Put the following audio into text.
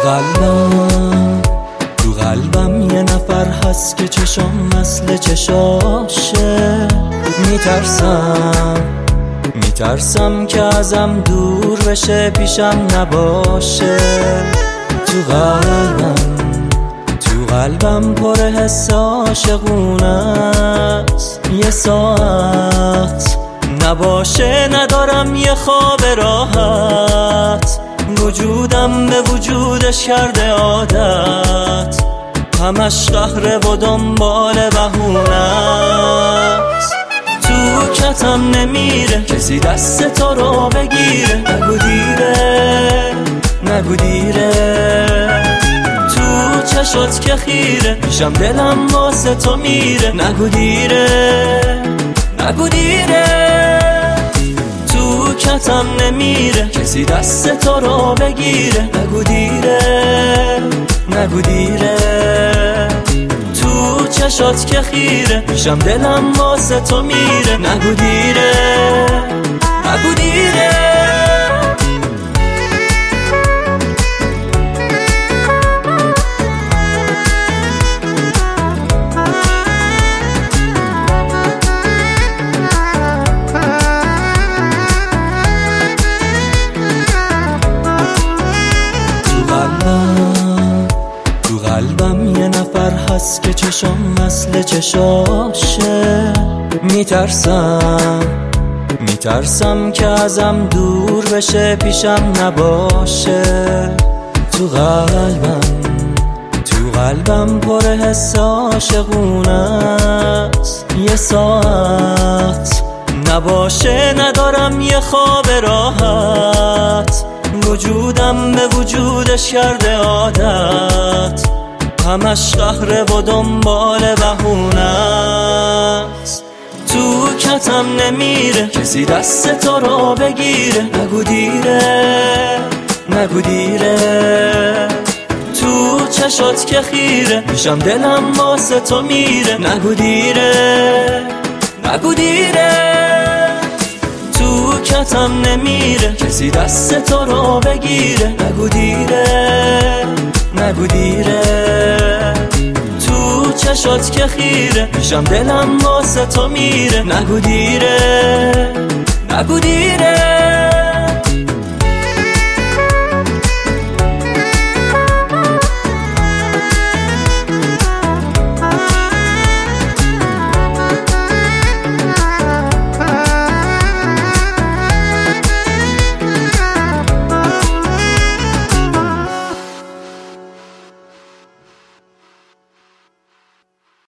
تو قلبم یه نفر هست که چشام مثل چشاشه. میترسم که ازم دور بشه، پیشم نباشه. تو قلبم پر حس عاشقونه است. یه ساعت نباشه ندارم یه خواب راحت. وجودم به وجودش کرده عادت، همش قهره و دنبال بهونه است. تو کتم نمیره کسی دست تو رو بگیره. نگو دیره تو چشات که خیره، پیشم دلم واسه تو میره. نگو دیره تو کتم نمیره کسی دست تو رو بگیره. نگو دیره تو چشات که خیره، پیشم دلم واسه تو میره. نگو دیره تو قلبم یه نفر هست که چشام مثل چشاشه. میترسم که ازم دور بشه، پیشم نباشه. تو قلبم پر حس عاشقونه است. یه ساعت نباشه ندارم یه خواب راحت. وجودم به وجودش کرده عادت، همش قهره و دنبال بهونه است. تو کتم نمیره کسی دست تو رو بگیره. نگو دیره تو چشات که خیره، پیشم دلم واسه تو میره. نگو دیره تو کتم نمیره کسی دست تو رو بگیره. نگو دیره تو چشات که خیره، پیشم دلم واسه تو میره. نگو دیره